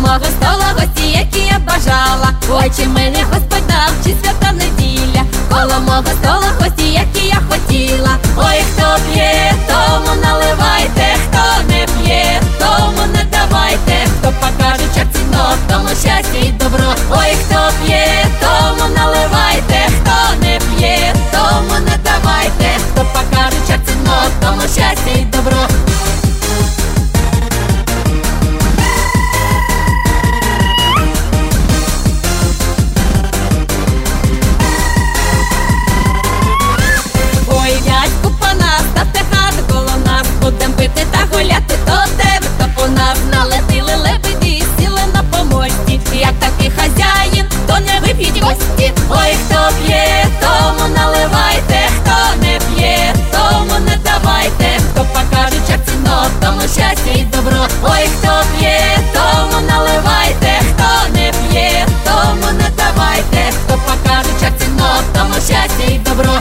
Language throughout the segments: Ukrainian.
мого стола гості, які я бажала. Ой, чи мені Господь дав, чи свята неділя. Коло мого стола гості, які я хотіла. Ой, хто п'є, тому наливайте, хто не п'є, тому не давайте. Хто покаже чарціно, тому щастя і добро. Ой, хто п'є, тому наливайте, хто не п'є, тому не давайте. Хто покаже чарціно, тому щастя і добро. Будем пити та гуляти до тебе, то по нас налетіли лебеді, сіли на помості. Як такий хазяїн, то не вип'ють гості. Ой, хто п'є, тому наливайте, хто не п'є, тому не давайте. Хто покаже чарціно, тому щастя і добро. Ой, хто п'є, тому наливайте, хто не п'є, тому не давайте. Хто покаже чарціно, тому щастя і добро.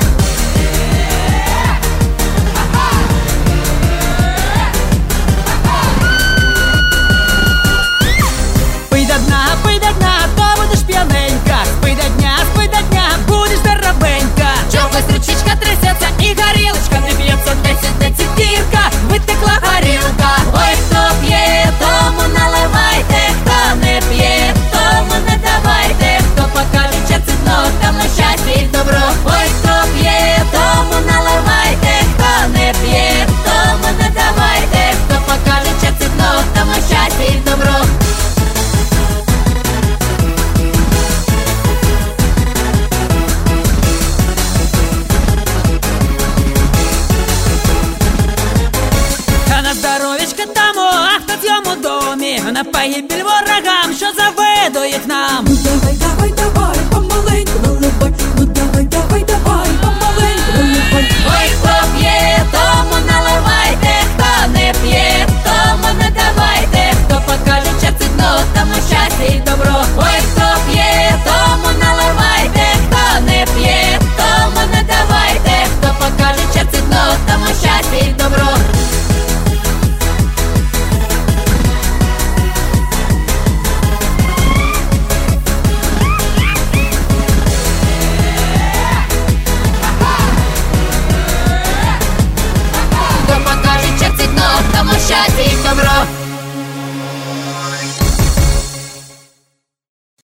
І горілочка не б'ється, десь дірка, витекла горілка. Ой, хто п'є, тому наливайте, хто не п'є, тому не давайте. Хто покаже чарціно, тому щастя і добро. Ой, хто п'є, тому наливайте, хто не п'є, тому не давайте. Хто покаже чарціно, тому щастя і добро. Здоровечка тому, а хто в цьому домі, на погибель ворогам, що завидують нам. Давай, давай,